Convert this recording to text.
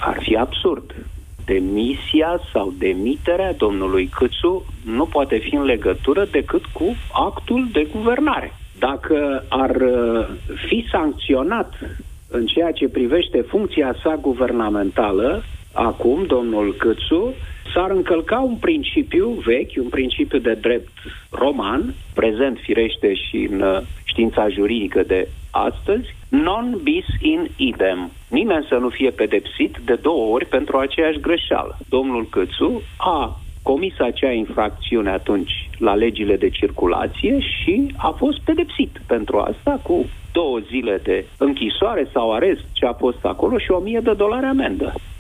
Ar fi absurd. Demisia sau demiterea domnului Câțu nu poate fi în legătură decât cu actul de guvernare. Dacă ar fi sancționat în ceea ce privește funcția sa guvernamentală, acum, domnul Câțu, s-ar încălca un principiu vechi, un principiu de drept roman, prezent firește și în știința juridică de astăzi, non bis in idem. Nimeni să nu fie pedepsit de 2 ori pentru aceeași greșeală. Domnul Câțu a comis acea infracțiune atunci la legile de circulație și a fost pedepsit pentru asta cu 2 zile de închisoare sau arest ce a fost acolo și $1.000 amendă.